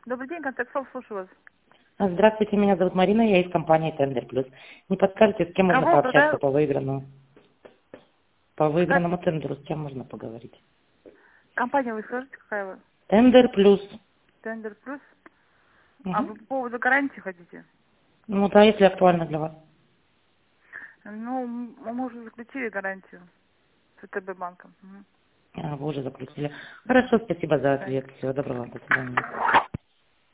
Добрый день, Контаксол, слушаю вас. Здравствуйте, меня зовут Марина, я из компании Тендер Плюс. Не подскажете, с кем можно Кого пообщаться продаю? по выигранному? По Как? выигранному тендеру, с кем можно поговорить? Компания вы скажете, какая вы? Тендер Плюс. Тендер Плюс? А Мгм. вы по поводу гарантии хотите? Ну да, если актуально для вас. Ну, мы уже заключили гарантию с ВТБ банком. Мгм. Вы уже заключили. Хорошо, спасибо за Да. ответ. Всего доброго, до свидания.